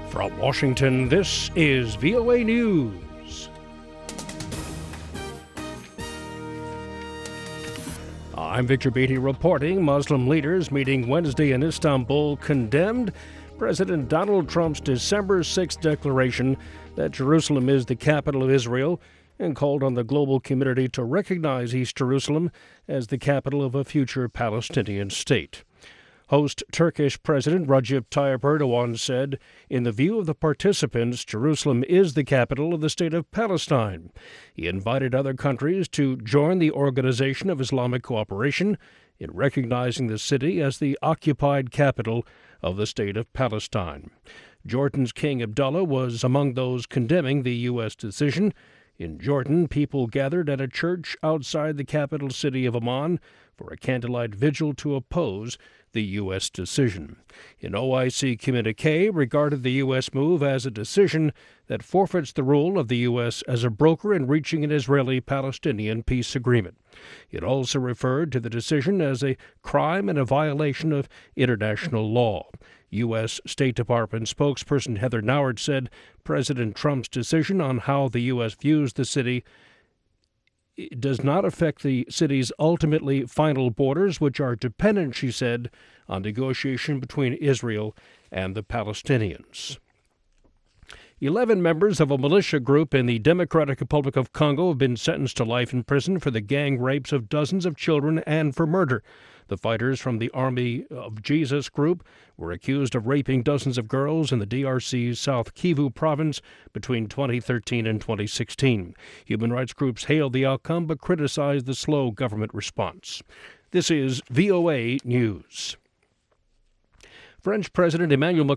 From Washington, this is VOA News. I'm Victor Beatty reporting. Muslim leaders meeting Wednesday in Istanbul condemned President Donald Trump's December 6th declaration that Jerusalem is the capital of Israel and called on the global community to recognize East Jerusalem as the capital of a future Palestinian state. Host Turkish President Recep Tayyip Erdogan said, in the view of the participants, Jerusalem is the capital of the state of Palestine. He invited other countries to join the Organization of Islamic Cooperation in recognizing the city as the occupied capital of the state of Palestine. Jordan's King Abdullah was among those condemning the U.S. decision. In Jordan, people gathered at a church outside the capital city of Amman for a candlelight vigil to oppose the U.S. decision. An OIC communique regarded the U.S. move as a decision that forfeits the role of the U.S. as a broker in reaching an Israeli-Palestinian peace agreement. It also referred to the decision as a crime and a violation of international law. U.S. State Department spokesperson Heather Nauert said President Trump's decision on how the U.S. views the city does not affect the city's ultimately final borders, which are dependent, she said, on negotiation between Israel and the Palestinians. 11 members of a militia group in the Democratic Republic of Congo have been sentenced to life in prison for the gang rapes of dozens of children and for murder. The fighters from the Army of Jesus group were accused of raping dozens of girls in the DRC's South Kivu province between 2013 and 2016. Human rights groups hailed the outcome but criticized the slow government response. This is VOA News. French President Emmanuel